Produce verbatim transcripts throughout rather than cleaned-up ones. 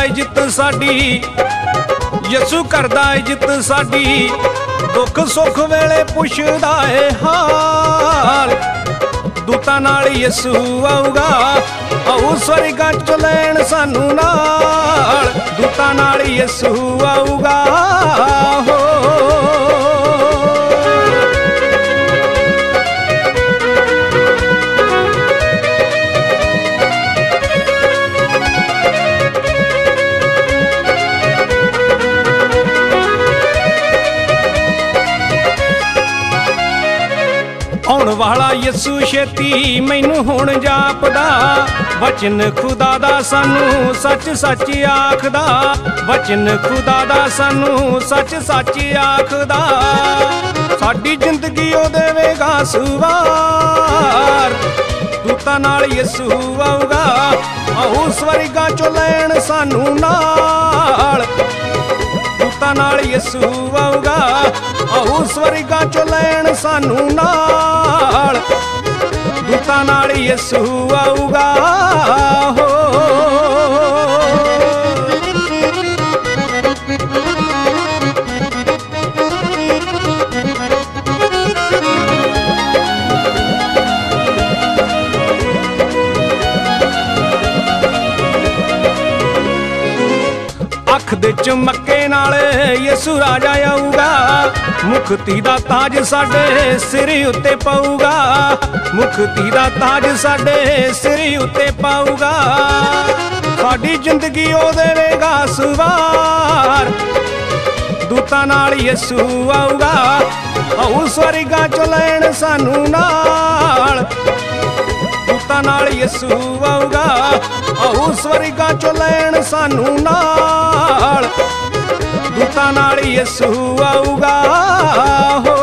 इज्जत साडी, यसू करदा इज्जत साडी। दुख सुख वेले पुछदा है हाल, दूतां नाल यसू आऊगा, आऊ स्वर्गां च लैण सानू नाल। दूतां नाल यसू आऊगा हो। आउण वाला यसू छेती मैनू हुण जापदा, वचन खुदा दा सानू सच सच आखदा। वचन खुदा दा सानू सच सच आखदा, साडी जिंदगी ओ देवेगा सवार। दूतां नाल यसू आऊगा, आऊ स्वर्गां चों लैण सानू नाल। दूतां नाल यसू आऊगा, आऊ स्वर्गां चों लैण सानू नाल। दूतां नाल यसू आऊगा हो। अख दे चमके नाल यसू राजा आऊगा, मुक्ति दा ताज साडे सिर उत्ते पाऊगा। मुक्ति दा ताज साडे सिर उत्ते पाऊगा, साडी जिंदगी ओ देवेगा सवार। दूतां नाल यसू आऊगा, आऊ स्वर्गां च लैण सानू नाल। दूतां नाल यसू आऊगा, आऊ स्वर्गां च लैण सानू नाल। दूतां नाल यसू आऊगा हो।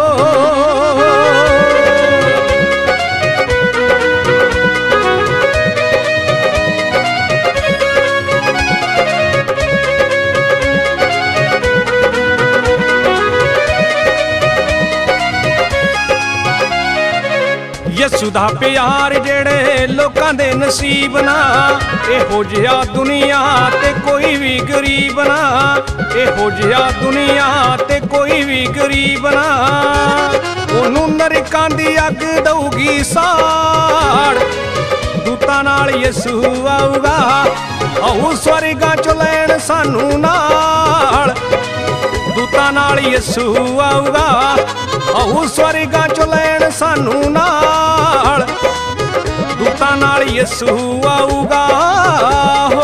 यसू दा प्यार जेड़े लोकां दे नसीब ना, इहो जिहा दुनिया ते कोई भी गरीब ना। इहो जिहा दुनिया ते कोई भी गरीब ना, ओनू नरकां दी अग दऊगी साड़। दूतां नाल यसू आऊगा, आऊ स्वर्गां च लैण सानू नाल। दूतां नाल यसू आऊगा, आऊ स्वर्गां च लैण सानू नाल। दूतां नाल यसू आऊगा हो।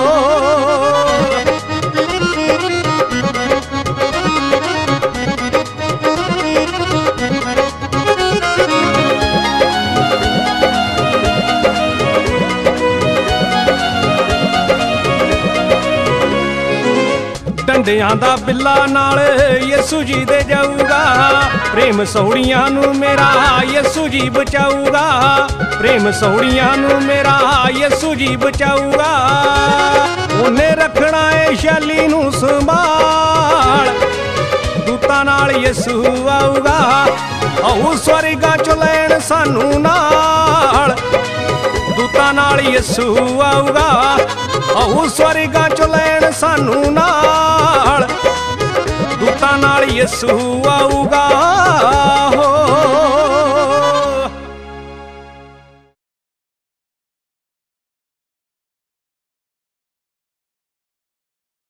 डंडियां दा बिल्ला नाल यसू जी दे जाऊगा, प्रेम सौड़ियां नू मेरा यसू जी बचाऊगा। प्रेम सौड़ियां नू मेरा यसू जी बचाऊगा, उन्हें रखना है शैली नू संभाल। दूतां नाल यसू आऊगा, आऊ स्वर्गां च लैण सानू नाल। दूतां नाल यसू आऊगा, आऊ स्वर्गां च लैण सानू नाल। दूतां नाल यसू आऊगा।